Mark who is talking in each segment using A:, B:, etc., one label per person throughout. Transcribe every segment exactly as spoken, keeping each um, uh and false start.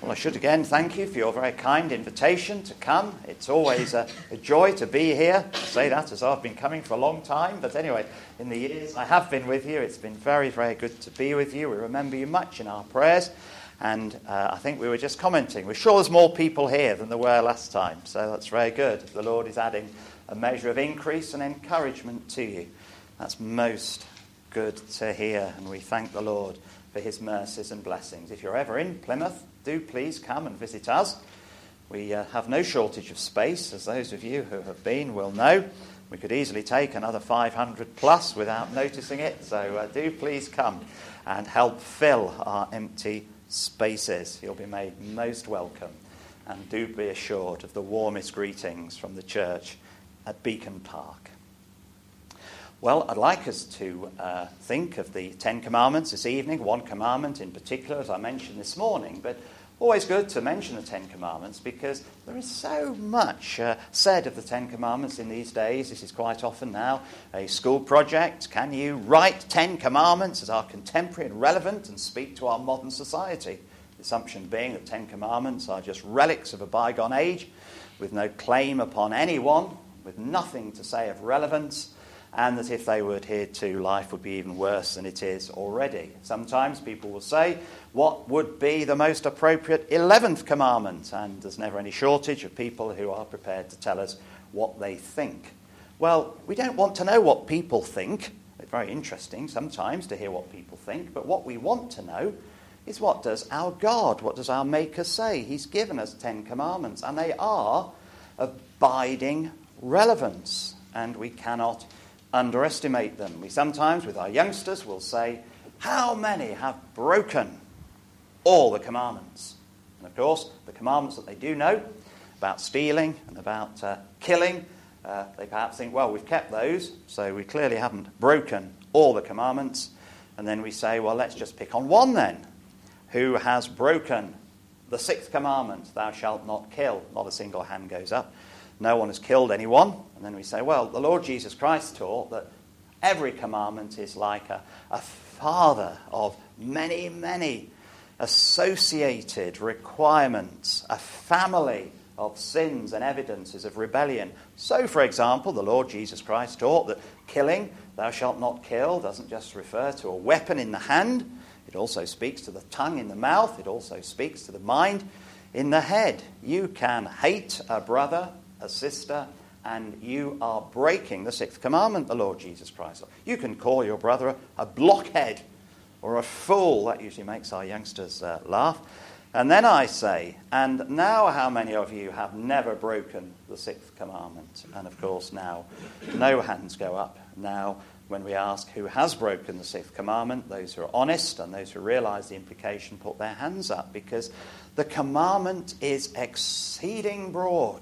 A: Well, I should again thank you for your very kind invitation to come. It's always a, a joy to be here. I say that as I've been coming for a long time. But anyway, in the years I have been with you, it's been very, very good to be with you. We remember you much in our prayers. And uh, I think we were just commenting. We're sure there's more people here than there were last time. So that's very good. The Lord is adding a measure of increase and encouragement to you. That's most good to hear. And we thank the Lord for his mercies and blessings. If you're ever in Plymouth, do please come and visit us. We uh, have no shortage of space, as those of you who have been will know. We could easily take another five hundred plus without noticing it. So uh, do please come and help fill our empty spaces. You'll be made most welcome. And do be assured of the warmest greetings from the church at Beacon Park. Well, I'd like us to uh, think of the Ten Commandments this evening, one commandment in particular, as I mentioned this morning. But always good to mention the Ten Commandments because there is so much uh, said of the Ten Commandments in these days. This is quite often now a school project. Can you write Ten Commandments as are contemporary and relevant and speak to our modern society? The assumption being that Ten Commandments are just relics of a bygone age with no claim upon anyone, with nothing to say of relevance, and that if they were adhered to, life would be even worse than it is already. Sometimes people will say, what would be the most appropriate eleventh commandment? And there's never any shortage of people who are prepared to tell us what they think. Well, we don't want to know what people think. It's very interesting sometimes to hear what people think, but what we want to know is what does our God, what does our Maker say? He's given us Ten Commandments, and they are abiding relevance, and we cannot underestimate them. We sometimes, with our youngsters, will say, how many have broken all the commandments? And of course, the commandments that they do know about stealing and about uh, killing, uh, they perhaps think, well, we've kept those, so we clearly haven't broken all the commandments. And then we say, well, let's just pick on one then. Who has broken the sixth commandment, thou shalt not kill? Not a single hand goes up. No one has killed anyone. And then we say, well, the Lord Jesus Christ taught that every commandment is like a, a father of many, many associated requirements, a family of sins and evidences of rebellion. So, for example, the Lord Jesus Christ taught that killing, thou shalt not kill, doesn't just refer to a weapon in the hand. It also speaks to the tongue in the mouth. It also speaks to the mind in the head. You can hate a brother, a sister, and you are breaking the sixth commandment, the Lord Jesus Christ. You can call your brother a blockhead or a fool. That usually makes our youngsters uh, laugh. And then I say, and now how many of you have never broken the sixth commandment? And of course now no hands go up. Now when we ask who has broken the sixth commandment, those who are honest and those who realize the implication put their hands up, because the commandment is exceeding broad.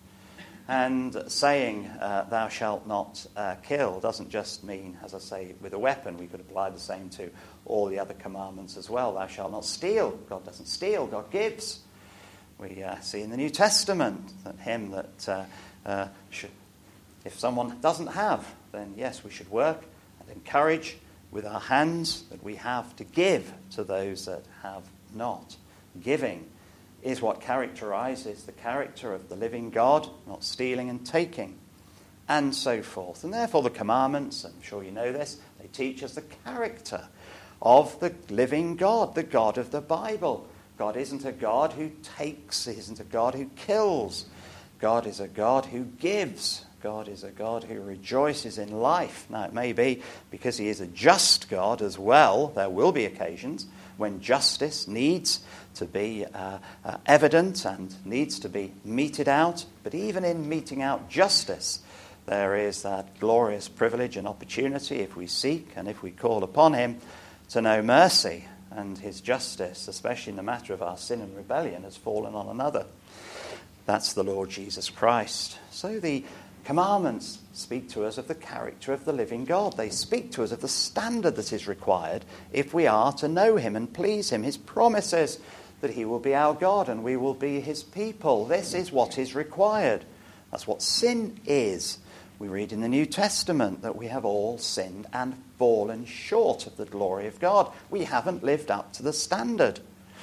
A: And saying uh, thou shalt not uh, kill doesn't just mean, as I say, with a weapon. We could apply the same to all the other commandments as well. Thou shalt not steal. God doesn't steal, God gives. We uh, see in the New Testament that him that uh, uh, should, if someone doesn't have, then yes, we should work and encourage with our hands that we have to give to those that have not. Giving is what characterizes the character of the living God, not stealing and taking, and so forth. And therefore the commandments, I'm sure you know this, they teach us the character of the living God, the God of the Bible. God isn't a God who takes, he isn't a God who kills. God is a God who gives. God is a God who rejoices in life. Now it may be because he is a just God as well. There will be occasions when justice needs to be uh, uh, evident and needs to be meted out. But even in meting out justice, there is that glorious privilege and opportunity, if we seek and if we call upon him, to know mercy. And his justice, especially in the matter of our sin and rebellion, has fallen on another. That's the Lord Jesus Christ. So the commandments speak to us of the character of the living God. They speak to us of the standard that is required if we are to know him and please him. His promises that he will be our God and we will be his people. This is what is required. That's what sin is. We read in the New Testament that we have all sinned and fallen short of the glory of God. We haven't lived up to the standard.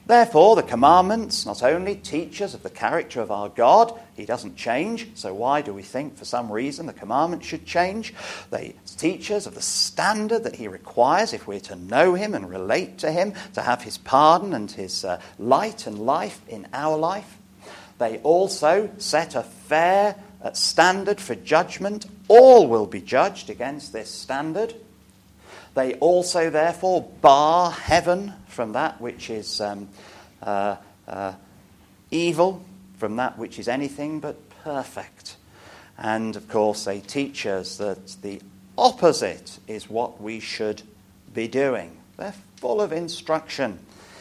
A: Therefore, the commandments not only teach us of the character of our God, he doesn't change, so why do we think for some reason the commandments should change? They teach us of the standard that he requires if we're to know him and relate to him, to have his pardon and his uh, light and life in our life. They also set a fair uh, standard for judgment. All will be judged against this standard. They also, therefore, bar heaven from that which is um, uh, uh, evil, from that which is anything but perfect. And, of course, they teach us that the opposite is what we should be doing. They're full of instruction.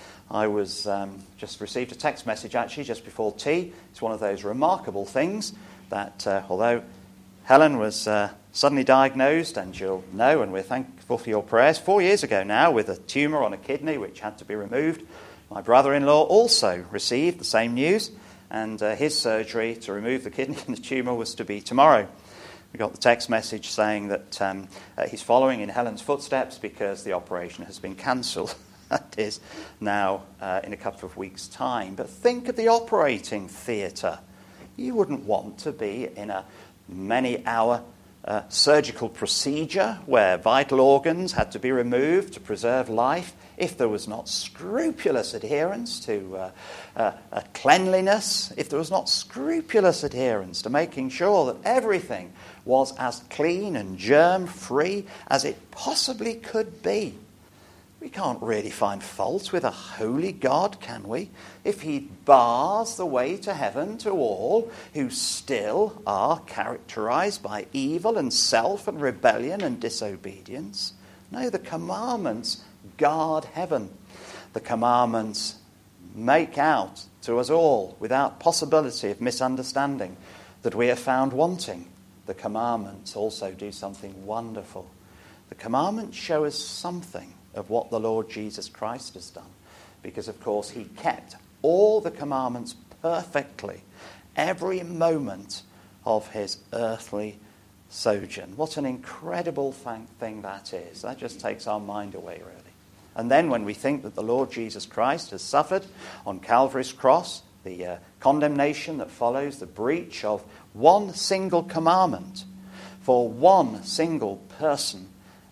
A: I was um, just received a text message, actually, just before tea. It's one of those remarkable things that, uh, although Helen was uh, suddenly diagnosed, and you'll know, and we're thankful for your prayers, four years ago now, with a tumour on a kidney which had to be removed. My brother-in-law also received the same news, and uh, his surgery to remove the kidney and the tumour was to be tomorrow. We got the text message saying that um, uh, he's following in Helen's footsteps because the operation has been cancelled. That is now uh, in a couple of weeks' time. But think of the operating theatre. You wouldn't want to be in a many-hour uh, surgical procedure where vital organs had to be removed to preserve life if there was not scrupulous adherence to uh, uh, uh, cleanliness, if there was not scrupulous adherence to making sure that everything was as clean and germ-free as it possibly could be. We can't really find fault with a holy God, can we? If he bars the way to heaven to all who still are characterized by evil and self and rebellion and disobedience. No, the commandments guard heaven. The commandments make out to us all, without possibility of misunderstanding, that we are found wanting. The commandments also do something wonderful. The commandments show us something of what the Lord Jesus Christ has done. Because, of course, he kept all the commandments perfectly, every moment of his earthly sojourn. What an incredible thing that is. That just takes our mind away, really. And then when we think that the Lord Jesus Christ has suffered on Calvary's cross, the uh, condemnation that follows the breach of one single commandment for one single person,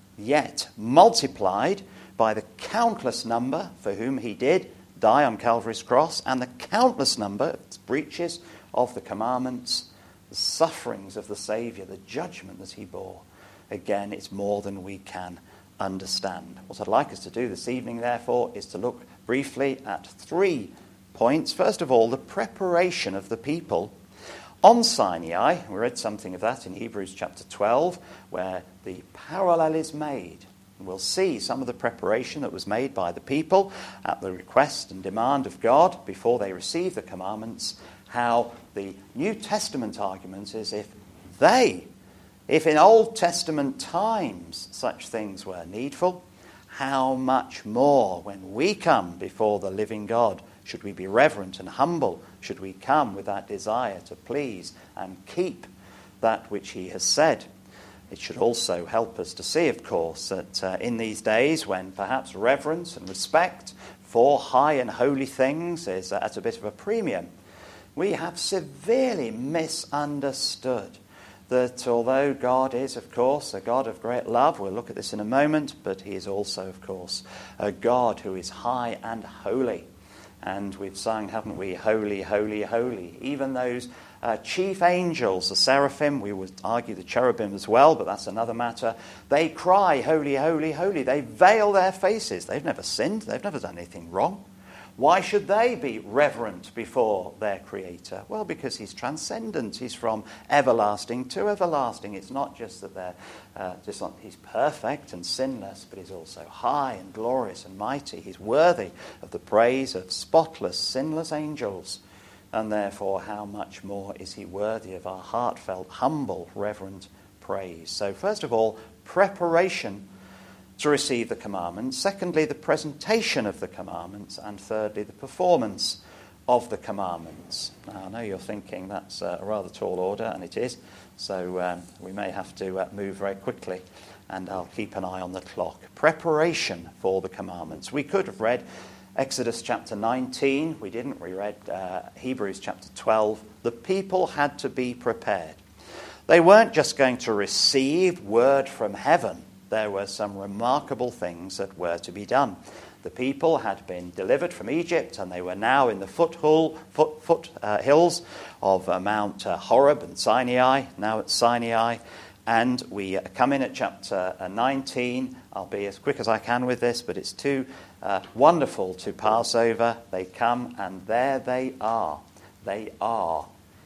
A: yet multiplied by the countless number for whom he did die on Calvary's cross, and the countless number of breaches of the commandments, the sufferings of the Saviour, the judgment that he bore. Again, it's more than we can understand. What I'd like us to do this evening, therefore, is to look briefly at three points. First of all, the preparation of the people on Sinai. We read something of that in Hebrews chapter twelve, where the parallel is made. And we'll see some of the preparation that was made by the people at the request and demand of God before they received the commandments, how the New Testament argument is if they, if in Old Testament times such things were needful, how much more when we come before the living God should we be reverent and humble, should we come with that desire to please and keep that which he has said. It should also help us to see, of course, that uh, in these days when perhaps reverence and respect for high and holy things is uh, at a bit of a premium, we have severely misunderstood that although God is, of course, a God of great love, we'll look at this in a moment, but he is also, of course, a God who is high and holy. And we've sung, haven't we, holy, holy, holy. Even those uh, chief angels, the seraphim, we would argue the cherubim as well, but that's another matter. They cry, holy, holy, holy. They veil their faces. They've never sinned. They've never done anything wrong. Why should they be reverent before their Creator? Well, because he's transcendent. He's from everlasting to everlasting. It's not just that they're uh, just not, he's perfect and sinless, but he's also high and glorious and mighty. He's worthy of the praise of spotless, sinless angels. And therefore, how much more is he worthy of our heartfelt, humble, reverent praise? So, first of all, preparation to receive the commandments. Secondly, the presentation of the commandments. And thirdly, the performance of the commandments. Now, I know you're thinking that's a rather tall order, and it is. So um, we may have to uh, move very quickly, and I'll keep an eye on the clock. Preparation for the commandments. We could have read Exodus chapter nineteen, we didn't, we read uh, Hebrews chapter twelve. The people had to be prepared. They weren't just going to receive word from heaven. There were some remarkable things that were to be done. The people had been delivered from Egypt, and they were now in the foothill, foot, foot uh, hills of uh, Mount uh, Horeb and Sinai, now at Sinai. And we uh, come in at chapter uh, nineteen. I'll be as quick as I can with this, but it's too uh, wonderful to pass over. They come, and there they are. They are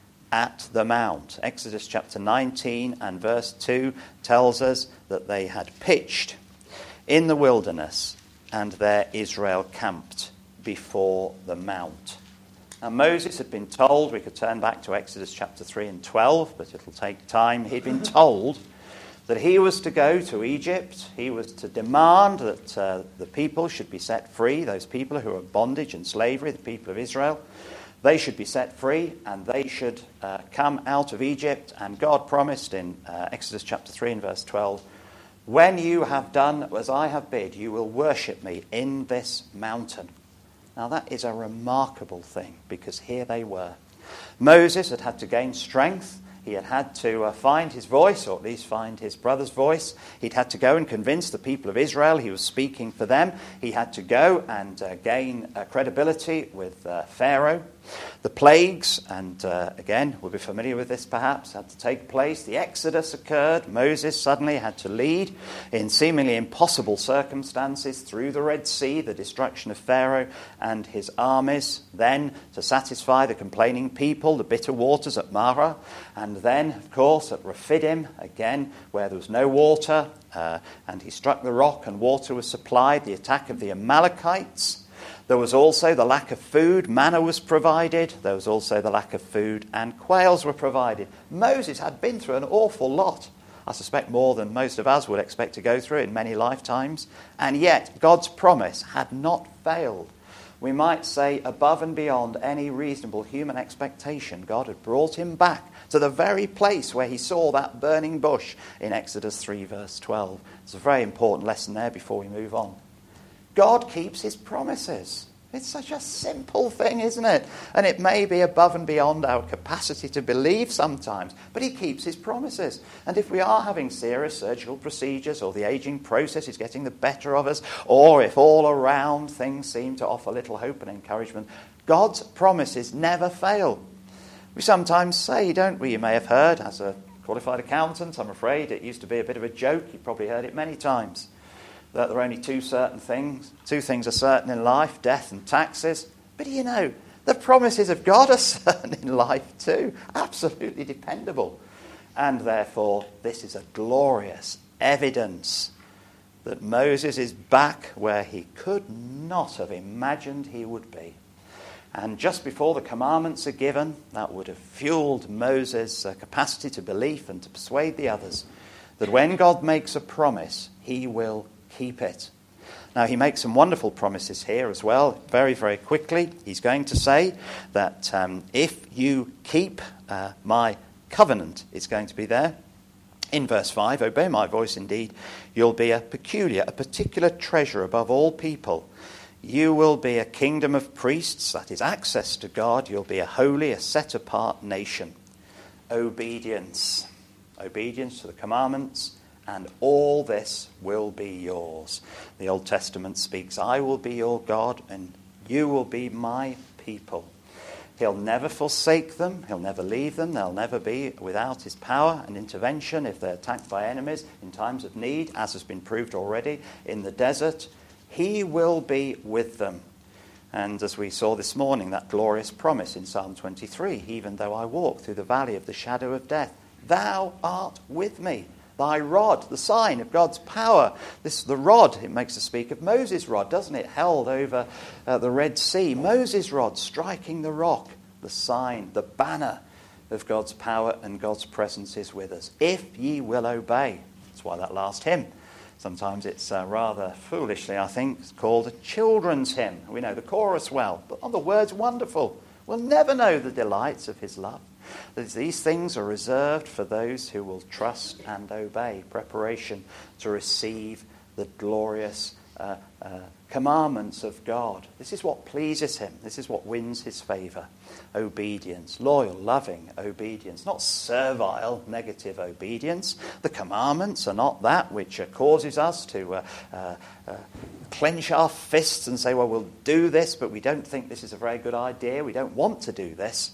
A: at the mount. Exodus chapter nineteen and verse two tells us that they had pitched in the wilderness, and there Israel camped before the mount. Now Moses had been told, we could turn back to Exodus chapter three and twelve, but it'll take time. He'd been told that he was to go to Egypt. He was to demand that uh, the people should be set free, those people who are in bondage and slavery, the people of Israel. They should be set free, and they should uh, come out of Egypt. And God promised in uh, Exodus chapter three and verse twelve, when you have done as I have bid, you will worship me in this mountain. Now that is a remarkable thing, because here they were. Moses had had to gain strength. He had had to uh, find his voice, or at least find his brother's voice. He'd had to go and convince the people of Israel he was speaking for them. He had to go and uh, gain uh, credibility with uh, Pharaoh. The plagues, and uh, again, we'll be familiar with this perhaps, had to take place. The Exodus occurred. Moses suddenly had to lead in seemingly impossible circumstances through the Red Sea, the destruction of Pharaoh and his armies. Then, to satisfy the complaining people, the bitter waters at Marah. And then, of course, at Rephidim, again, where there was no water, uh, and he struck the rock and water was supplied, the attack of the Amalekites. There was also the lack of food. Manna was provided. There was also the lack of food, and quails were provided. Moses had been through an awful lot. I suspect more than most of us would expect to go through in many lifetimes. And yet, God's promise had not failed. We might say above and beyond any reasonable human expectation, God had brought him back to the very place where he saw that burning bush in Exodus three verse twelve. It's a very important lesson there before we move on. God keeps his promises. It's such a simple thing, isn't it? And it may be above and beyond our capacity to believe sometimes, but he keeps his promises. And if we are having serious surgical procedures, or the aging process is getting the better of us, or if all around things seem to offer little hope and encouragement, God's promises never fail. We sometimes say, don't we? You may have heard, as a qualified accountant, I'm afraid it used to be a bit of a joke. You've probably heard it many times, that there are only two certain things. Two things are certain in life, death and taxes. But you know, the promises of God are certain in life too. Absolutely dependable. And therefore, this is a glorious evidence that Moses is back where he could not have imagined he would be. And just before the commandments are given, that would have fueled Moses' uh, capacity to belief and to persuade the others that when God makes a promise, he will keep it. Now, he makes some wonderful promises here as well. Very, very quickly, he's going to say that um, if you keep uh, my covenant, it's going to be there. In verse five, obey my voice indeed. You'll be a peculiar, a particular treasure above all people. You will be a kingdom of priests, that is access to God. You'll be a holy, a set-apart nation. Obedience. Obedience to the commandments. And all this will be yours. The Old Testament speaks, I will be your God, and you will be my people. He'll never forsake them. He'll never leave them. They'll never be without his power and intervention if they're attacked by enemies in times of need, as has been proved already in the desert. He will be with them. And as we saw this morning, that glorious promise in Psalm twenty-three, even though I walk through the valley of the shadow of death, thou art with me. Thy rod, the sign of God's power. This, the rod, it makes us speak of Moses' rod, doesn't it? Held over uh, the Red Sea. Moses' rod striking the rock, the sign, the banner of God's power and God's presence is with us. If ye will obey. That's why that last hymn, sometimes it's uh, rather foolishly, I think, it's called a children's hymn. We know the chorus well, but oh, the word's wonderful. We'll never know the delights of his love. These things are reserved for those who will trust and obey. Preparation to receive the glorious uh, uh, commandments of God. This is what pleases him. This is what wins his favour. Obedience, loyal, loving obedience, not servile, negative obedience. The commandments are not that which uh, causes us to uh, uh, uh, clench our fists and say, well, we'll do this, but we don't think this is a very good idea. We don't want to do this.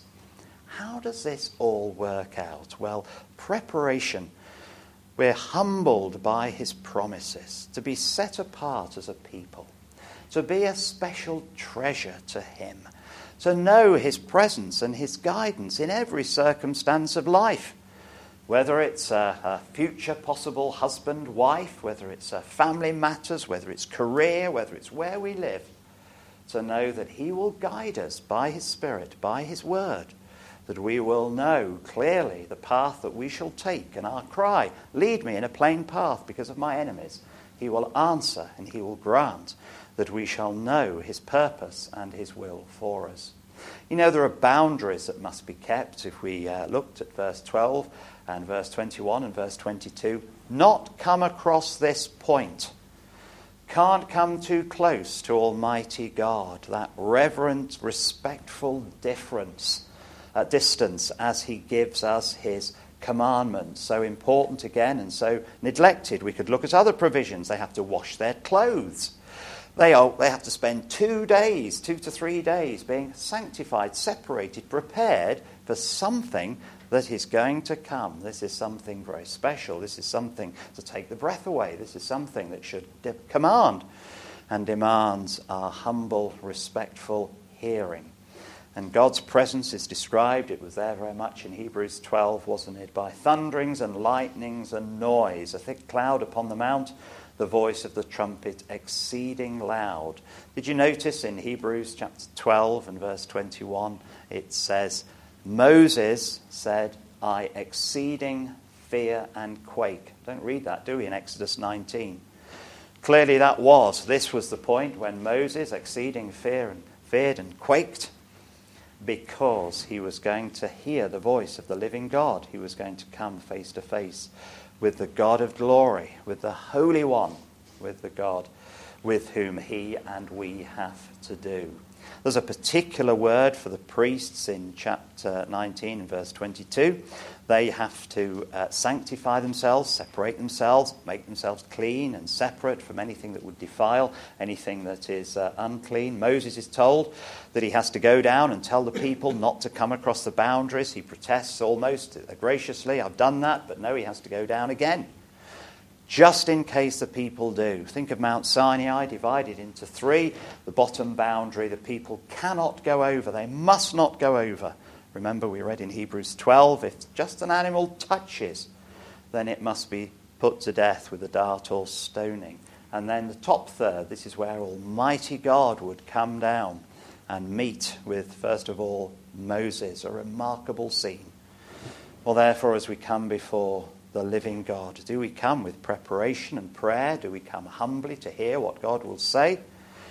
A: How does this all work out? Well, preparation. We're humbled by his promises to be set apart as a people, to be a special treasure to him, to know his presence and his guidance in every circumstance of life, whether it's a, a future possible husband, wife, whether it's a family matters, whether it's career, whether it's where we live, to know that he will guide us by his Spirit, by his word, that we will know clearly the path that we shall take, and our cry, lead me in a plain path because of my enemies. He will answer and he will grant that we shall know his purpose and his will for us. You know, there are boundaries that must be kept. If we uh, looked at verse twelve and verse twenty-one and verse twenty-two, not come across this point. Can't come too close to Almighty God, that reverent, respectful difference. Uh, distance as he gives us his commandments. So important again and so neglected. We could look at other provisions. They have to wash their clothes. They are. They have to spend two days, two to three days being sanctified, separated, prepared for something that is going to come. This is something very special. This is something to take the breath away. This is something that should de- command and demands our humble, respectful hearing. And God's presence is described, it was there very much in Hebrews twelve, wasn't it? By thunderings and lightnings and noise, a thick cloud upon the mount, the voice of the trumpet exceeding loud. Did you notice in Hebrews chapter twelve and verse twenty-one, it says, Moses said, I exceeding fear and quake. Don't read that, do we, in Exodus nineteen? Clearly that was, this was the point when Moses exceeding fear and feared and quaked, because he was going to hear the voice of the living God. He was going to come face to face with the God of glory, with the Holy One, with the God with whom he and we have to do. There's a particular word for the priests in chapter nineteen and verse twenty-two. They have to uh, sanctify themselves, separate themselves, make themselves clean and separate from anything that would defile, anything that is uh, unclean. Moses is told that he has to go down and tell the people not to come across the boundaries. He protests almost graciously, I've done that, but no, he has to go down again, just in case the people do. Think of Mount Sinai divided into three. The bottom boundary, the people cannot go over. They must not go over. Remember, we read in Hebrews twelve, if just an animal touches, then it must be put to death with a dart or stoning. And then the top third, this is where Almighty God would come down and meet with, first of all, Moses, a remarkable scene. Well, therefore, as we come before the living God, do we come with preparation and prayer? Do we come humbly to hear what God will say?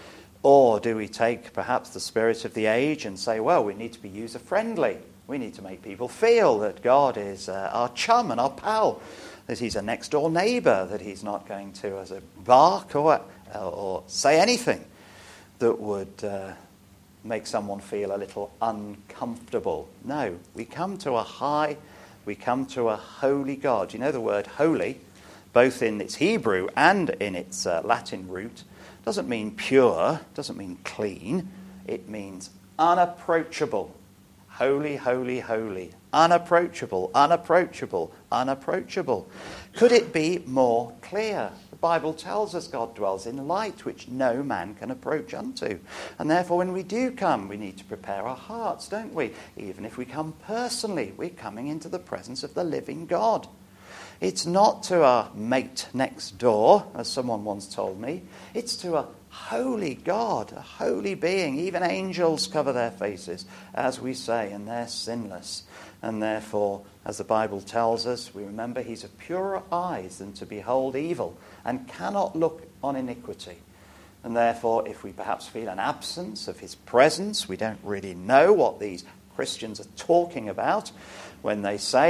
A: Or do we take perhaps the spirit of the age and say, well, we need to be user-friendly. We need to make people feel that God is uh, our chum and our pal, that he's a next-door neighbour, that he's not going to as a bark or, or say anything that would uh, make someone feel a little uncomfortable. No, we come to a high, we come to a holy God. You know the word holy, both in its Hebrew and in its uh, Latin root, doesn't mean pure, doesn't mean clean. It means unapproachable. Holy, holy, holy. Unapproachable, unapproachable, unapproachable. Could it be more clear? The Bible tells us God dwells in light which no man can approach unto. And therefore when we do come, we need to prepare our hearts, don't we? Even if we come personally, we're coming into the presence of the living God. It's not to our mate next door, as someone once told me. It's to a holy God, a holy being. Even angels cover their faces, as we say, and they're sinless. And therefore, as the Bible tells us, we remember he's of purer eyes than to behold evil and cannot look on iniquity. And therefore, if we perhaps feel an absence of his presence, we don't really know what these Christians are talking about when they say,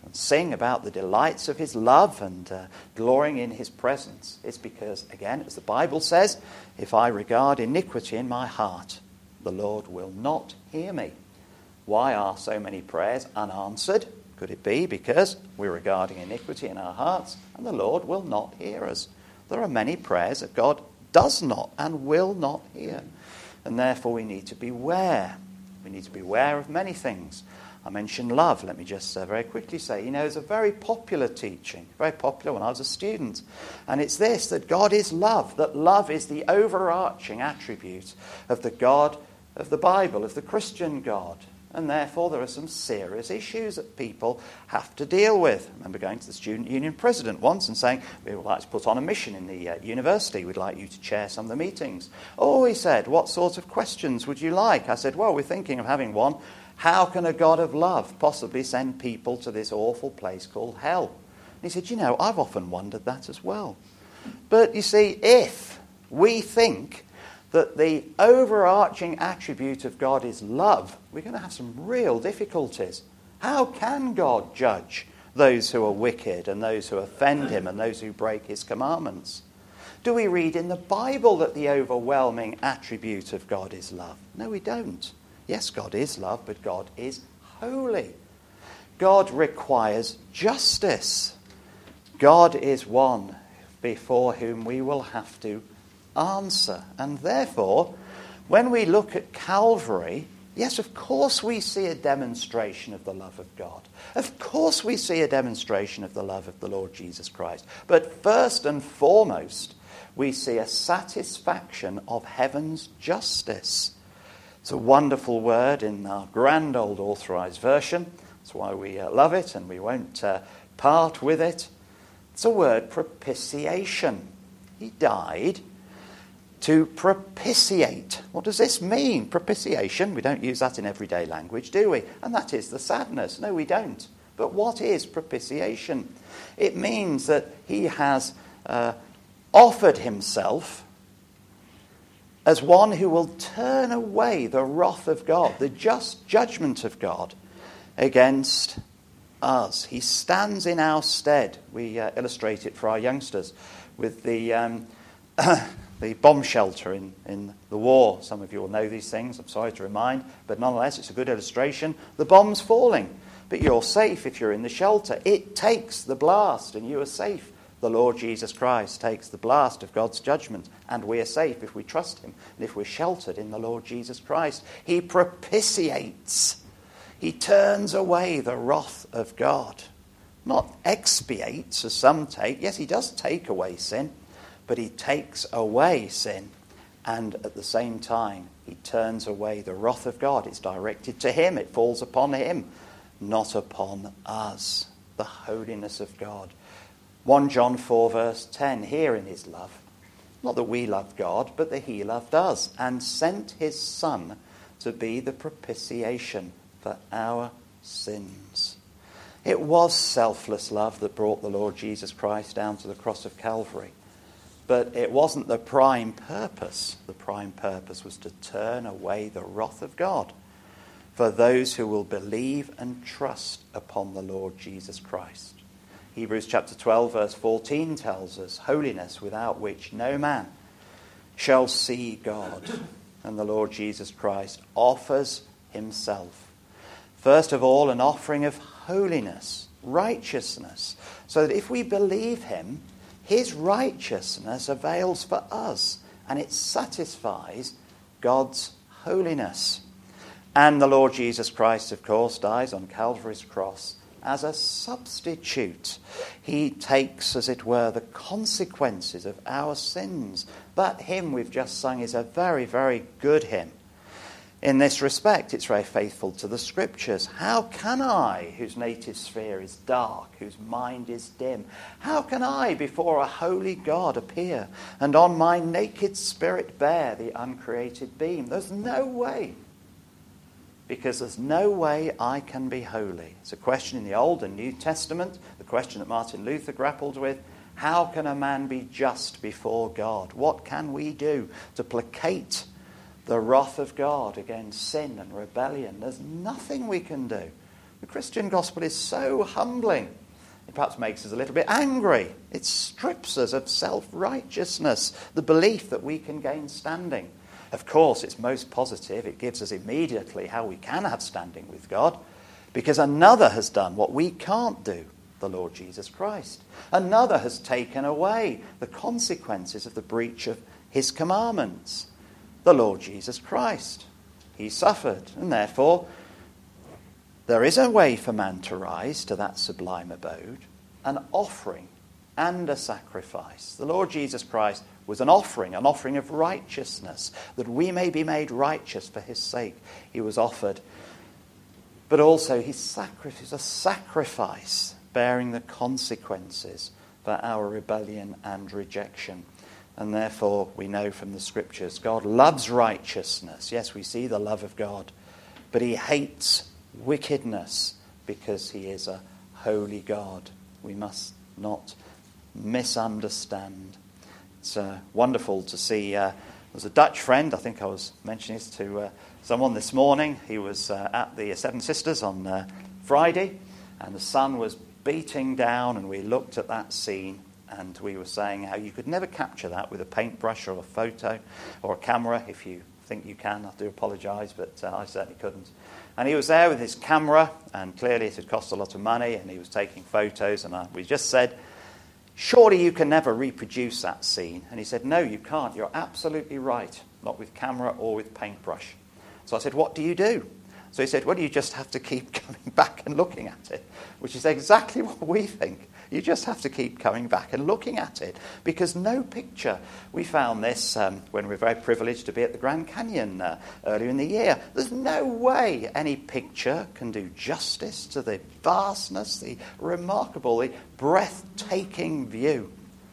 A: and sing about the delights of his love and uh, glorying in his presence, it's because, again, as the Bible says, if I regard iniquity in my heart, the Lord will not hear me. Why are so many prayers unanswered? Could it be because we're regarding iniquity in our hearts and the Lord will not hear us? There are many prayers that God does not and will not hear. And therefore we need to beware. We need to beware of many things. I mentioned love. Let me just uh, very quickly say, you know, there's a very popular teaching, very popular when I was a student. And it's this, that God is love, that love is the overarching attribute of the God of the Bible, of the Christian God. And therefore there are some serious issues that people have to deal with. I remember going to the student union president once and saying, we would like to put on a mission in the uh, university. We'd like you to chair some of the meetings. Oh, he said, what sort of questions would you like? I said, well, we're thinking of having one. How can a God of love possibly send people to this awful place called hell? And he said, you know, I've often wondered that as well. But you see, if we think that the overarching attribute of God is love, we're going to have some real difficulties. How can God judge those who are wicked and those who offend him and those who break his commandments? Do we read in the Bible that the overwhelming attribute of God is love? No, we don't. Yes, God is love, but God is holy. God requires justice. God is one before whom we will have to answer. And therefore, when we look at Calvary, yes, of course we see a demonstration of the love of God. Of course we see a demonstration of the love of the Lord Jesus Christ. But first and foremost, we see a satisfaction of heaven's justice. It's a wonderful word in our grand old authorized version. That's why we uh, love it and we won't uh, part with it. It's a word propitiation. He died to propitiate. What does this mean? Propitiation. We don't use that in everyday language, do we? And that is the sadness. No, we don't. But what is propitiation? It means that he has uh, offered himself as one who will turn away the wrath of God, the just judgment of God against us. He stands in our stead. We uh, illustrate it for our youngsters with the um, the bomb shelter in, in the war. Some of you will know these things, I'm sorry to remind, but nonetheless it's a good illustration. The bomb's falling, but you're safe if you're in the shelter. It takes the blast and you are safe. The Lord Jesus Christ takes the blast of God's judgment, and we are safe if we trust him and if we're sheltered in the Lord Jesus Christ. He propitiates. He turns away the wrath of God. Not expiates, as some take. Yes, he does take away sin, but he takes away sin, and at the same time, he turns away the wrath of God. It's directed to him. It falls upon him, not upon us. The holiness of God. First John four verse ten, here in his love. Not that we love God, but that he loved us and sent his Son to be the propitiation for our sins. It was selfless love that brought the Lord Jesus Christ down to the cross of Calvary. But it wasn't the prime purpose. The prime purpose was to turn away the wrath of God for those who will believe and trust upon the Lord Jesus Christ. Hebrews chapter twelve verse fourteen tells us, holiness without which no man shall see God. And the Lord Jesus Christ offers himself. First of all, an offering of holiness, righteousness, so that if we believe him, his righteousness avails for us, and it satisfies God's holiness. And the Lord Jesus Christ, of course, dies on Calvary's cross as a substitute. He takes, as it were, the consequences of our sins. That hymn we've just sung is a very, very good hymn. In this respect, it's very faithful to the Scriptures. How can I, whose native sphere is dark, whose mind is dim, how can I before a holy God appear, and on my naked spirit bear the uncreated beam? There's no way, because there's no way I can be holy. It's a question in the Old and New Testament, the question that Martin Luther grappled with. How can a man be just before God? What can we do to placate the wrath of God against sin and rebellion? There's nothing we can do. The Christian gospel is so humbling. It perhaps makes us a little bit angry. It strips us of self-righteousness, the belief that we can gain standing. Of course, it's most positive. It gives us immediately how we can have standing with God, because another has done what we can't do, the Lord Jesus Christ. Another has taken away the consequences of the breach of his commandments, the Lord Jesus Christ. He suffered, and therefore there is a way for man to rise to that sublime abode, an offering and a sacrifice. The Lord Jesus Christ was an offering, an offering of righteousness, that we may be made righteous for his sake. He was offered, but also his sacrifice, a sacrifice bearing the consequences for our rebellion and rejection. And therefore we know from the scriptures, God loves righteousness. Yes, we see the love of God, but he hates wickedness because he is a holy God. We must not misunderstand. It's uh, wonderful to see. Uh, there was a Dutch friend, I think I was mentioning this to uh, someone this morning. He was uh, at the Seven Sisters on uh, Friday, and the sun was beating down, and we looked at that scene, and we were saying how you could never capture that with a paintbrush or a photo or a camera. If you think you can, I do apologise, but uh, I certainly couldn't. And he was there with his camera, and clearly it had cost a lot of money, and he was taking photos, and I, we just said, surely you can never reproduce that scene. And he said, no, you can't. You're absolutely right. Not with camera or with paintbrush. So I said, what do you do? So he said, well, you just have to keep coming back and looking at it, which is exactly what we think. You just have to keep coming back and looking at it, because no picture. We found this um, when we were very privileged to be at the Grand Canyon uh, earlier in the year. There's no way any picture can do justice to the vastness, the remarkable, the breathtaking view.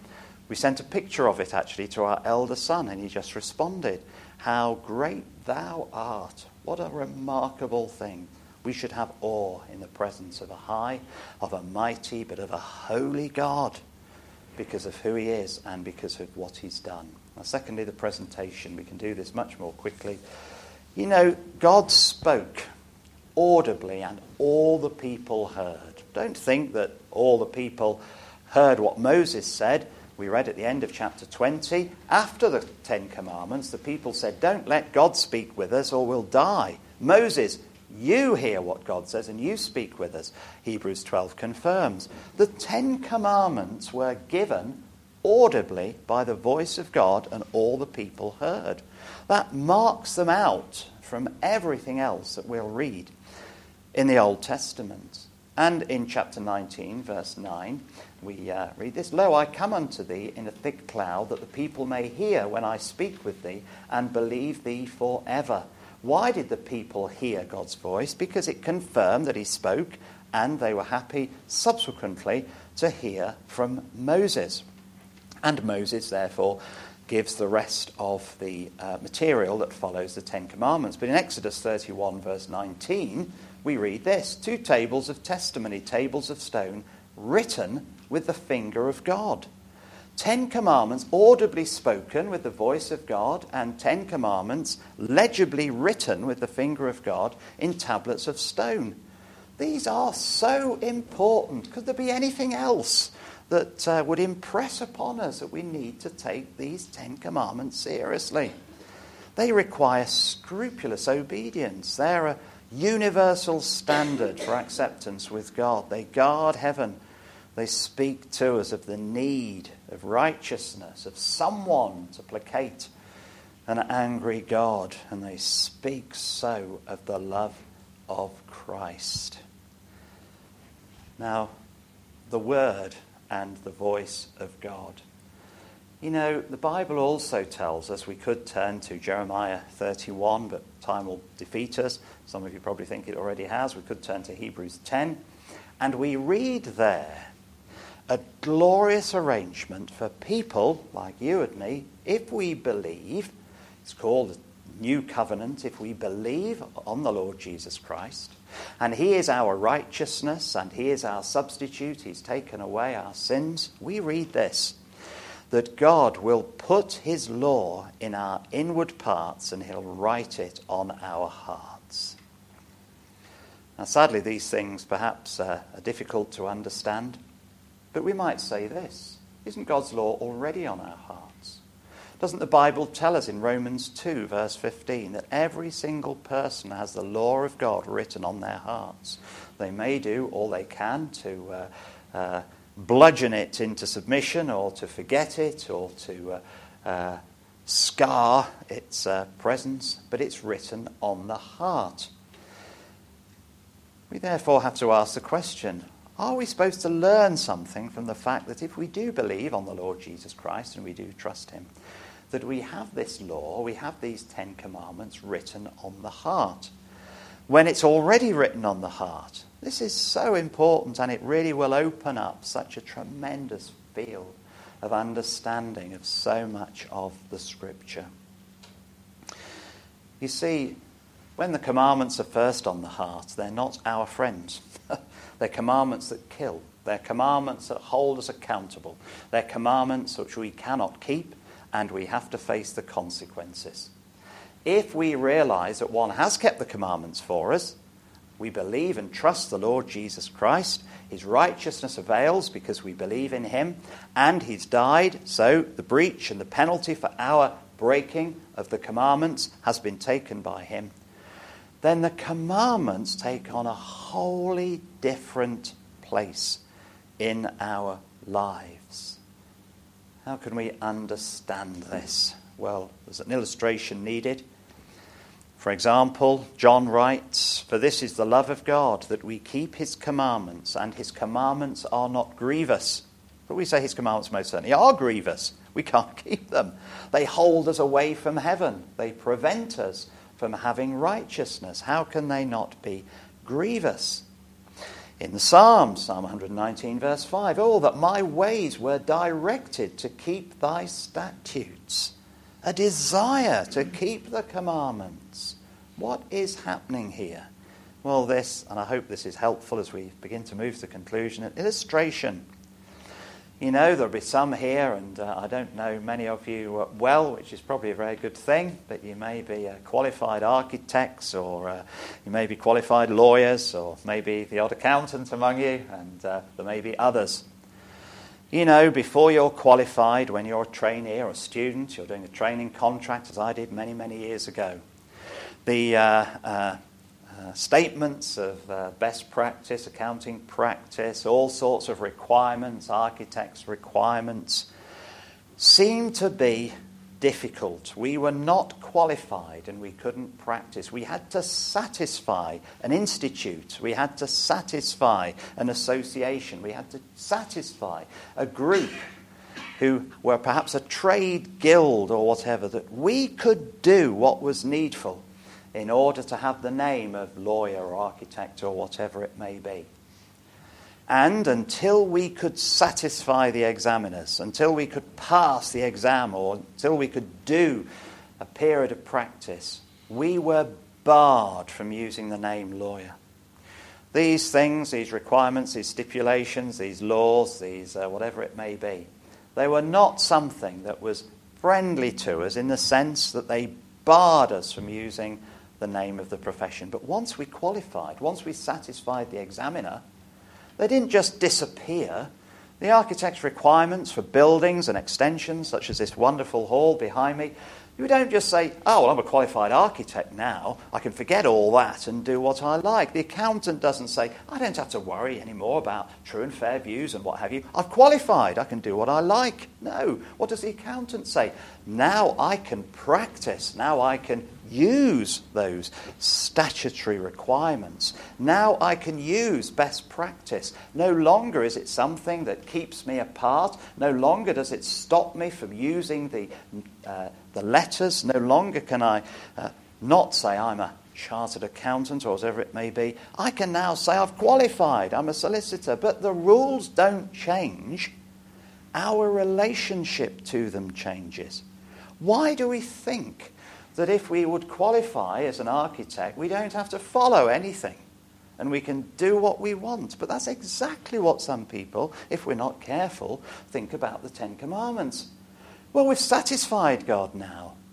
A: We sent a picture of it, actually, to our elder son, and he just responded, how great thou art. What a remarkable thing. We should have awe in the presence of a high, of a mighty, but of a holy God, because of who he is and because of what he's done. Now, secondly, the presentation. We can do this much more quickly. You know, God spoke audibly and all the people heard. Don't think that all the people heard what Moses said. We read at the end of chapter twenty, after the Ten Commandments, the people said, don't let God speak with us or we'll die. Moses, you hear what God says and you speak with us. Hebrews twelve confirms. The Ten Commandments were given audibly by the voice of God, and all the people heard. That marks them out from everything else that we'll read in the Old Testament. And in chapter nineteen, verse nine, we uh, read this, Lo, I come unto thee in a thick cloud, that the people may hear when I speak with thee, and believe thee forever. Why did the people hear God's voice? Because it confirmed that he spoke, and they were happy subsequently to hear from Moses. And Moses, therefore, gives the rest of the uh, material that follows the Ten Commandments. But in Exodus thirty-one, verse nineteen, we read this, two tables of testimony, tables of stone, written with the finger of God. Ten commandments audibly spoken with the voice of God, and ten commandments legibly written with the finger of God in tablets of stone. These are so important. Could there be anything else that uh, would impress upon us that we need to take these Ten Commandments seriously? They require scrupulous obedience. They're a universal standard for acceptance with God. They guard heaven. They speak to us of the need of righteousness, of someone to placate an angry God. And they speak so of the love of Christ. Now, the word and the voice of God. You know, the Bible also tells us, we could turn to Jeremiah thirty-one, but time will defeat us. Some of you probably think it already has. We could turn to Hebrews ten. And we read there a glorious arrangement for people like you and me, if we believe. It's called the New Covenant, if we believe on the Lord Jesus Christ. And he is our righteousness, and he is our substitute. He's taken away our sins. We read this, that God will put his law in our inward parts, and he'll write it on our hearts. Now, sadly, these things perhaps uh, are difficult to understand, but we might say this: isn't God's law already on our hearts? Doesn't the Bible tell us in Romans two, verse fifteen, that every single person has the law of God written on their hearts? They may do all they can to uh, uh, bludgeon it into submission, or to forget it, or to uh, uh, scar its uh, presence, but it's written on the heart. We therefore have to ask the question, are we supposed to learn something from the fact that if we do believe on the Lord Jesus Christ and we do trust him, that we have this law, we have these Ten Commandments written on the heart? When it's already written on the heart, this is so important, and it really will open up such a tremendous field of understanding of so much of the Scripture. You see, when the commandments are first on the heart, they're not our friends. They're commandments that kill. They're commandments that hold us accountable. They're commandments which we cannot keep, and we have to face the consequences. If we realize that one has kept the commandments for us, we believe and trust the Lord Jesus Christ, his righteousness avails because we believe in him, and he's died, so the breach and the penalty for our breaking of the commandments has been taken by him, then the commandments take on a wholly different place in our lives. How can we understand this? Well, there's an illustration needed. For example, John writes, "For this is the love of God, that we keep his commandments, and his commandments are not grievous." But we say his commandments most certainly are grievous. We can't keep them. They hold us away from heaven. They prevent us from having righteousness. How can they not be grievous? In the Psalms, Psalm one nineteen, verse five, "Oh, that my ways were directed to keep thy statutes." A desire to keep the commandments. What is happening here? Well, this, and I hope this is helpful as we begin to move to conclusion, an illustration. You know, there'll be some here, and uh, I don't know many of you uh, well, which is probably a very good thing, but you may be uh, qualified architects, or uh, you may be qualified lawyers, or maybe the odd accountant among you, and uh, there may be others. You know, before you're qualified, when you're a trainee or a student, you're doing a training contract, as I did many, many years ago, the uh, uh, uh, statements of uh, best practice, accounting practice, all sorts of requirements, architects' requirements, seem to be difficult. We were not qualified and we couldn't practice. We had to satisfy an institute. We had to satisfy an association. We had to satisfy a group who were perhaps a trade guild or whatever, that we could do what was needful in order to have the name of lawyer or architect or whatever it may be. And until we could satisfy the examiners, until we could pass the exam, or until we could do a period of practice, we were barred from using the name lawyer. These things, these requirements, these stipulations, these laws, these uh, whatever it may be, they were not something that was friendly to us in the sense that they barred us from using the name of the profession. But once we qualified, once we satisfied the examiner, they didn't just disappear. The architect's requirements for buildings and extensions, such as this wonderful hall behind me, you don't just say, "Oh, well, I'm a qualified architect now. I can forget all that and do what I like." The accountant doesn't say, "I don't have to worry anymore about true and fair views and what have you. I've qualified. I can do what I like." No. What does the accountant say? Now I can practice. Now I can use those statutory requirements. Now I can use best practice. No longer is it something that keeps me apart. No longer does it stop me from using the uh, the letters. No longer can I uh, not say I'm a chartered accountant or whatever it may be. I can now say I've qualified. I'm a solicitor. But the rules don't change. Our relationship to them changes. Why do we think that if we would qualify as an architect, we don't have to follow anything and we can do what we want? But that's exactly what some people, if we're not careful, think about the Ten Commandments. Well, we've satisfied God now.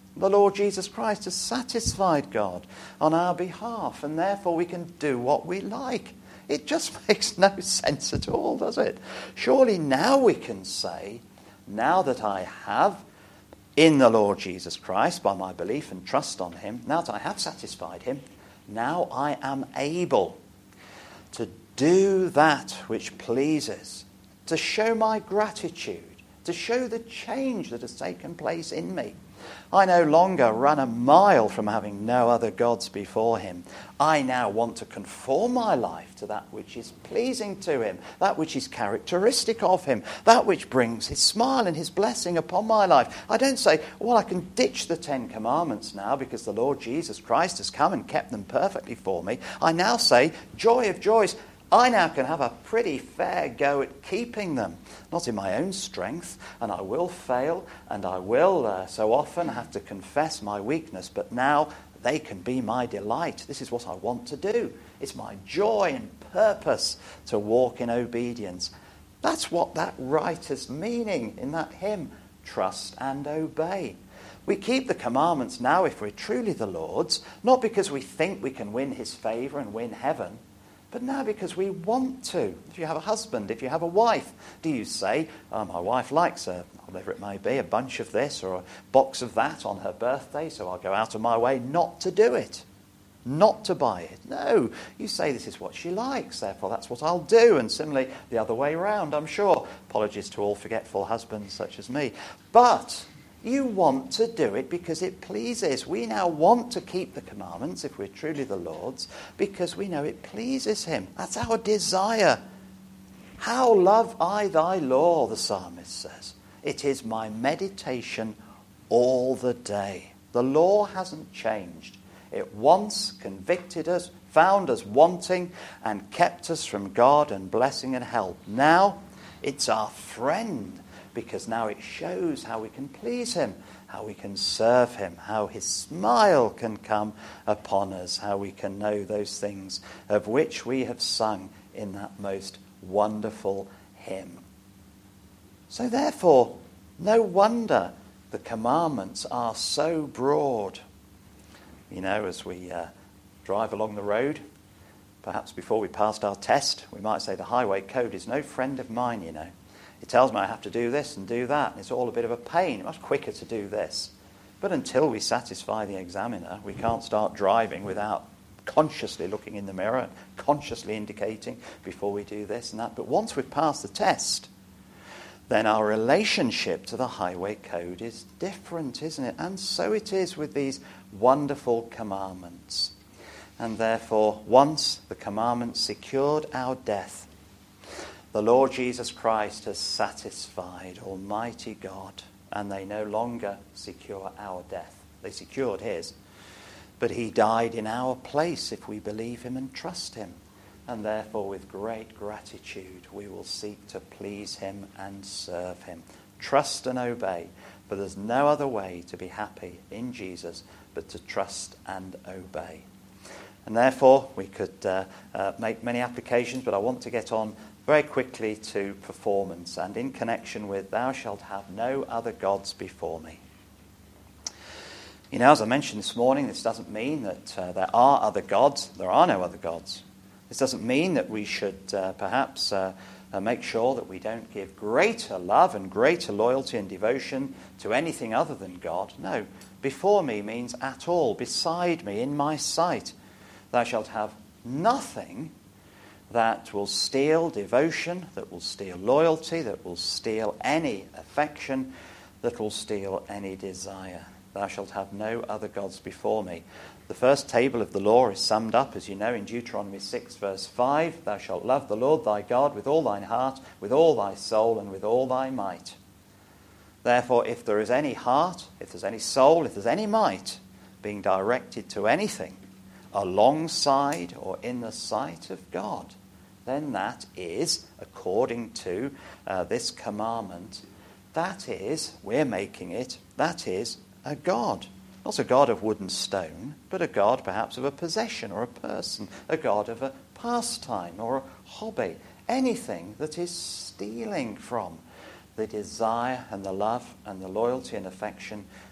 A: The Lord Jesus Christ has satisfied God on our behalf, and therefore we can do what we like. It just makes no sense at all, does it? Surely now we can say, now that I have in the Lord Jesus Christ, by my belief and trust on him, now that I have satisfied him, now I am able to do that which pleases, to show my gratitude, to show the change that has taken place in me. I no longer run a mile from having no other gods before him. I now want to conform my life to that which is pleasing to him, that which is characteristic of him, that which brings his smile and his blessing upon my life. I don't say, well, I can ditch the Ten Commandments now because the Lord Jesus Christ has come and kept them perfectly for me. I now say, joy of joys, I now can have a pretty fair go at keeping them, not in my own strength, and I will fail, and I will uh, so often have to confess my weakness, but now they can be my delight. This is what I want to do. It's my joy and purpose to walk in obedience. That's what that writer's meaning in that hymn, trust and obey. We keep the commandments now if we're truly the Lord's, not because we think we can win his favour and win heaven, but now because we want to. If you have a husband, if you have a wife, do you say, oh, my wife likes a, whatever it may be, a bunch of this or a box of that on her birthday, so I'll go out of my way not to do it, not to buy it. No, you say this is what she likes, therefore that's what I'll do. And similarly, the other way around, I'm sure. Apologies to all forgetful husbands such as me. But you want to do it because it pleases. We now want to keep the commandments, if we're truly the Lord's, because we know it pleases him. That's our desire. How love I thy law, the psalmist says. It is my meditation all the day. The law hasn't changed. It once convicted us, found us wanting, and kept us from God and blessing and help. Now it's our friend, because now it shows how we can please him, how we can serve him, how his smile can come upon us, how we can know those things of which we have sung in that most wonderful hymn. So therefore, no wonder the commandments are so broad. You know, as we uh, drive along the road, perhaps before we passed our test, we might say the highway code is no friend of mine, you know. It tells me I have to do this and do that, and it's all a bit of a pain. It's much quicker to do this. But until we satisfy the examiner, we can't start driving without consciously looking in the mirror, consciously indicating before we do this and that. But once we've passed the test, then our relationship to the highway code is different, isn't it? And so it is with these wonderful commandments. And therefore, once the commandments secured our death, the Lord Jesus Christ has satisfied Almighty God, and they no longer secure our death. They secured his, but he died in our place if we believe him and trust him. And therefore, with great gratitude, we will seek to please him and serve him. Trust and obey, for there's no other way to be happy in Jesus but to trust and obey. And therefore, we could uh, uh, make many applications, but I want to get on very quickly to performance, and in connection with thou shalt have no other gods before me. You know, as I mentioned this morning, this doesn't mean that uh, there are other gods. There are no other gods. This doesn't mean that we should uh, perhaps uh, uh, make sure that we don't give greater love and greater loyalty and devotion to anything other than God. No, before me means at all, beside me, in my sight. Thou shalt have nothing that will steal devotion, that will steal loyalty, that will steal any affection, that will steal any desire. Thou shalt have no other gods before me. The first table of the law is summed up, as you know, in Deuteronomy six, verse five. Thou shalt love the Lord thy God with all thine heart, with all thy soul, and with all thy might. Therefore, if there is any heart, if there's any soul, if there's any might being directed to anything alongside or in the sight of God, then that is, according to uh, this commandment, that is, we're making it, that is a god. Not a god of wood and stone, but a god perhaps of a possession or a person, a god of a pastime or a hobby, anything that is stealing from the desire and the love and the loyalty and affection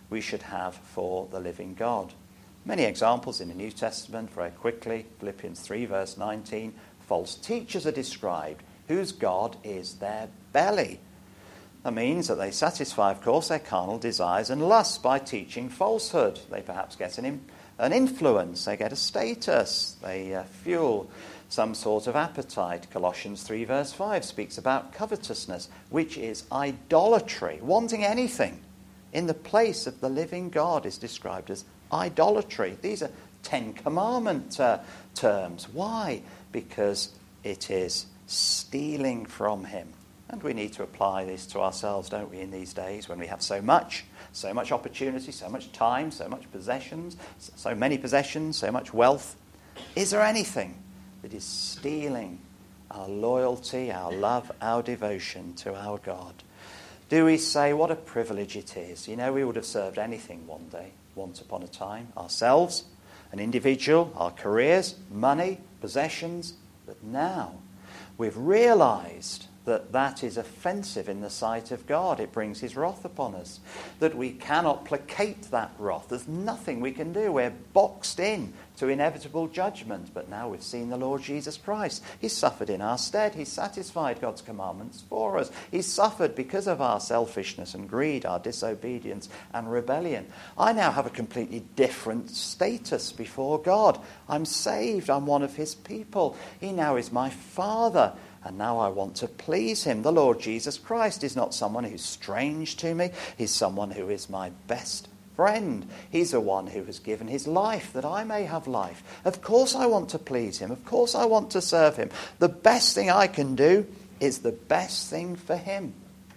A: we should have for the living God. Many examples in the New Testament, very quickly. Philippians three, verse nineteen. False teachers are described, whose God is their belly. That means that they satisfy, of course, their carnal desires and lusts by teaching falsehood. They perhaps get an, in, an influence, they get a status, they uh, fuel some sort of appetite. Colossians three, verse five speaks about covetousness, which is idolatry. Wanting anything in the place of the living God is described as idolatry. These are Ten Commandment uh, terms. Why? Because it is stealing from him. And we need to apply this to ourselves, don't we, in these days when we have so much, so much opportunity, so much time, so much possessions, so many possessions, so much wealth. Is there anything that is stealing our loyalty, our love, our devotion to our God? Do we say, what a privilege it is? You know, we would have served anything one day, once upon a time, ourselves, an individual, our careers, money, possessions. But now we've realized that that is offensive in the sight of God. It brings his wrath upon us, that we cannot placate that wrath. There's nothing we can do. We're boxed in to inevitable judgment. But now we've seen the Lord Jesus Christ. He's suffered in our stead. He's satisfied God's commandments for us. He's suffered because of our selfishness and greed, our disobedience and rebellion. I now have a completely different status before God. I'm saved. I'm one of his people. He now is my Father. And now I want to please him. The Lord Jesus Christ is not someone who's strange to me. He's someone who is my best friend. He's the one who has given his life that I may have life. Of course I want to please him. Of course I want to serve him. The best thing I can do is the best thing for him.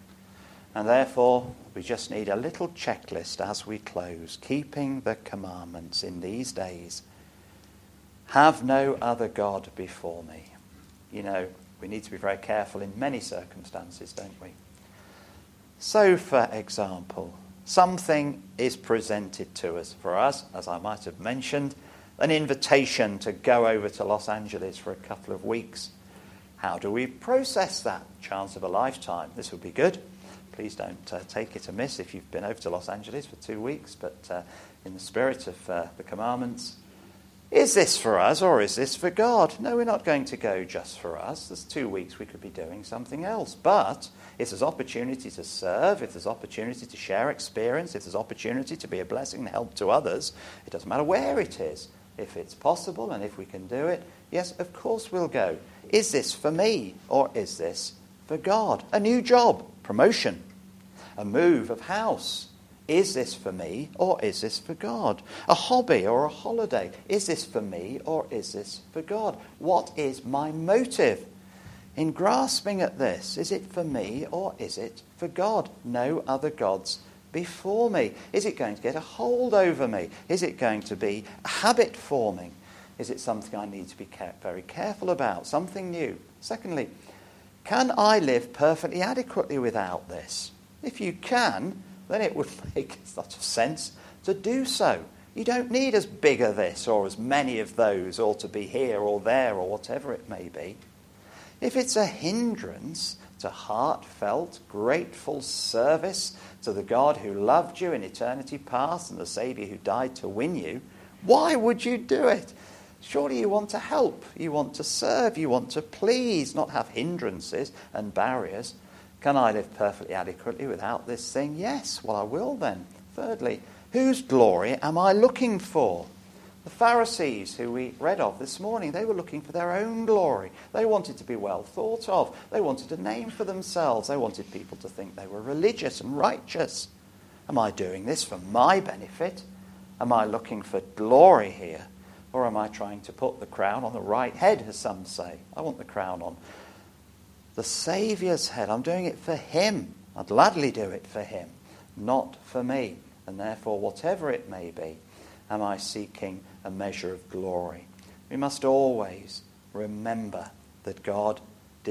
A: And therefore, we just need a little checklist as we close. Keeping the commandments in these days. Have no other God before me. You know, we need to be very careful in many circumstances, don't we? So, for example, something is presented to us. For us, as I might have mentioned, an invitation to go over to Los Angeles for a couple of weeks. How do we process that? Chance of a lifetime. This would be good. Please don't uh, take it amiss if you've been over to Los Angeles for two weeks, but uh, in the spirit of uh, the commandments. Is this for us or is this for God? No, we're not going to go just for us. There's two weeks we could be doing something else. But if there's opportunity to serve, if there's opportunity to share experience, if there's opportunity to be a blessing and help to others, it doesn't matter where it is. If it's possible and if we can do it, yes, of course we'll go. Is this for me or is this for God? A new job, promotion, a move of house. Is this for me or is this for God? A hobby or a holiday. Is this for me or is this for God? What is my motive in grasping at this? Is it for me or is it for God? No other gods before me. Is it going to get a hold over me? Is it going to be a habit forming? Is it something I need to be very careful about? Something new? Secondly, can I live perfectly adequately without this? If you can, then it would make such sense to do so. You don't need as big a this or as many of those or to be here or there or whatever it may be. If it's a hindrance to heartfelt, grateful service to the God who loved you in eternity past and the Saviour who died to win you, why would you do it? Surely you want to help, you want to serve, you want to please, not have hindrances and barriers. Can I live perfectly adequately without this thing? Yes. Well, I will then. Thirdly, whose glory am I looking for? The Pharisees, who we read of this morning, they were looking for their own glory. They wanted to be well thought of. They wanted a name for themselves. They wanted people to think they were religious and righteous. Am I doing this for my benefit? Am I looking for glory here? Or am I trying to put the crown on the right head, as some say? I want the crown on the Saviour's head. I'm doing it for him. I'd gladly do it for him, not for me. And therefore, whatever it may be, am I seeking a measure of glory? We must always remember that God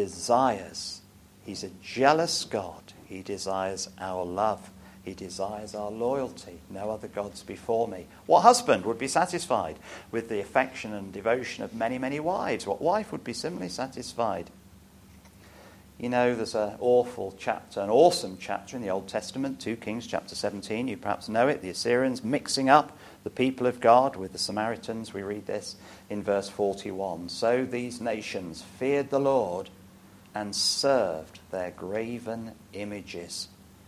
A: desires. He's a jealous God. He desires our love. He desires our loyalty. No other gods before me. What husband would be satisfied with the affection and devotion of many, many wives? What wife would be similarly satisfied? You know, there's an awful chapter, an awesome chapter in the Old Testament, two Kings chapter seventeen. You perhaps know it, the Assyrians mixing up the people of God with the Samaritans. We read this in verse forty-one. So these nations feared the Lord and served their graven images.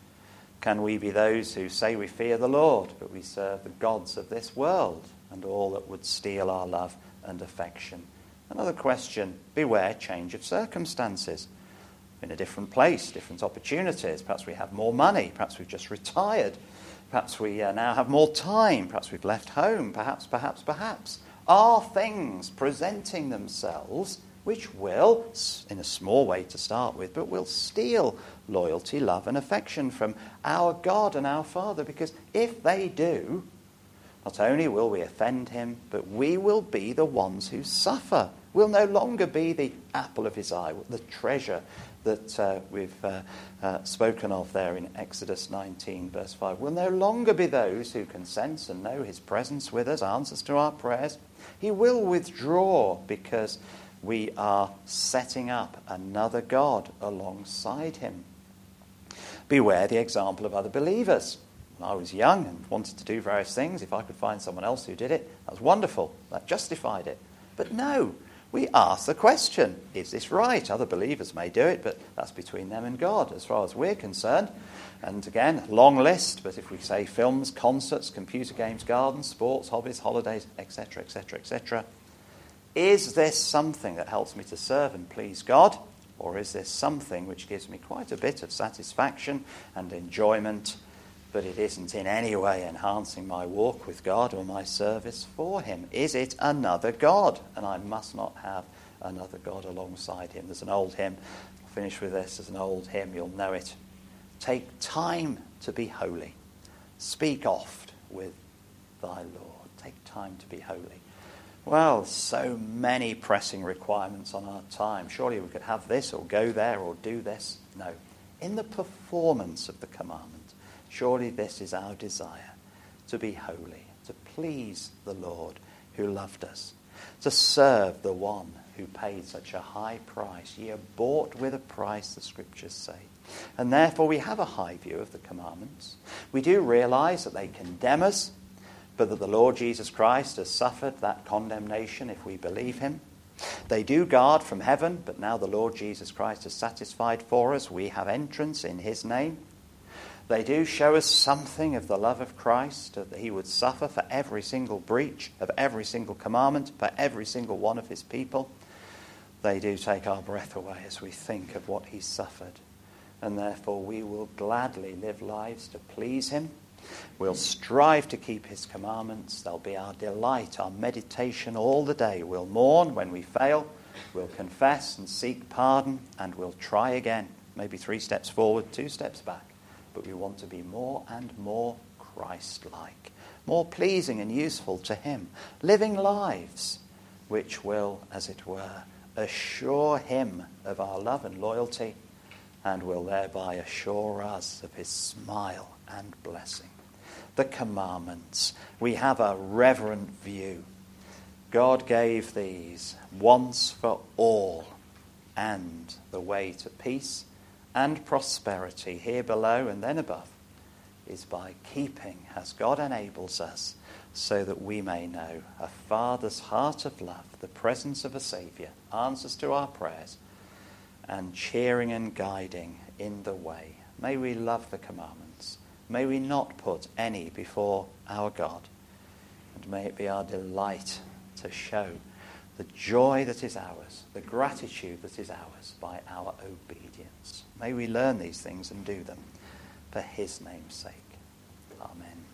A: Can we be those who say we fear the Lord, but we serve the gods of this world and all that would steal our love and affection? Another question, beware change of circumstances. In a different place, different opportunities. Perhaps we have more money. Perhaps we've just retired. Perhaps we uh, now have more time. Perhaps we've left home. Perhaps, perhaps, perhaps. Are things presenting themselves which will, in a small way to start with, but will steal loyalty, love and affection from our God and our Father? Because if they do, not only will we offend him, but we will be the ones who suffer. We'll no longer be the apple of his eye, the treasure that uh, we've uh, uh, spoken of there in Exodus nineteen, verse five. We'll no longer be those who can sense and know his presence with us, answers to our prayers. He will withdraw because we are setting up another God alongside him. Beware the example of other believers. When I was young and wanted to do various things, if I could find someone else who did it, that was wonderful. That justified it. But no. We ask the question, is this right? Other believers may do it, but that's between them and God as far as we're concerned. And again, long list, but if we say films, concerts, computer games, gardens, sports, hobbies, holidays, et cetera, et cetera, et cetera. Is this something that helps me to serve and please God? Or is this something which gives me quite a bit of satisfaction and enjoyment, but it isn't in any way enhancing my walk with God or my service for him? Is it another God? And I must not have another God alongside him. There's an old hymn, I'll finish with this, there's an old hymn, you'll know it. Take time to be holy. Speak oft with thy Lord. Take time to be holy. Well, so many pressing requirements on our time. Surely we could have this or go there or do this. No. In the performance of the commandment, surely this is our desire, to be holy, to please the Lord who loved us, to serve the one who paid such a high price. Ye are bought with a price, the scriptures say. And therefore we have a high view of the commandments. We do realize that they condemn us, but that the Lord Jesus Christ has suffered that condemnation if we believe him. They do guard from heaven, but now the Lord Jesus Christ has satisfied for us. We have entrance in his name. They do show us something of the love of Christ, that he would suffer for every single breach of every single commandment, for every single one of his people. They do take our breath away as we think of what he suffered. And therefore we will gladly live lives to please him. We'll strive to keep his commandments. They'll be our delight, our meditation all the day. We'll mourn when we fail. We'll confess and seek pardon, and we'll try again. Maybe three steps forward, two steps back. But we want to be more and more Christ-like, more pleasing and useful to him, living lives which will, as it were, assure him of our love and loyalty, and will thereby assure us of his smile and blessing. The commandments, we have a reverent view. God gave these once for all, and the way to peace and prosperity here below and then above is by keeping, as God enables us, so that we may know a Father's heart of love, the presence of a Saviour, answers to our prayers, and cheering and guiding in the way. May we love the commandments. May we not put any before our God. And may it be our delight to show the joy that is ours, the gratitude that is ours by our obedience. May we learn these things and do them for his name's sake. Amen.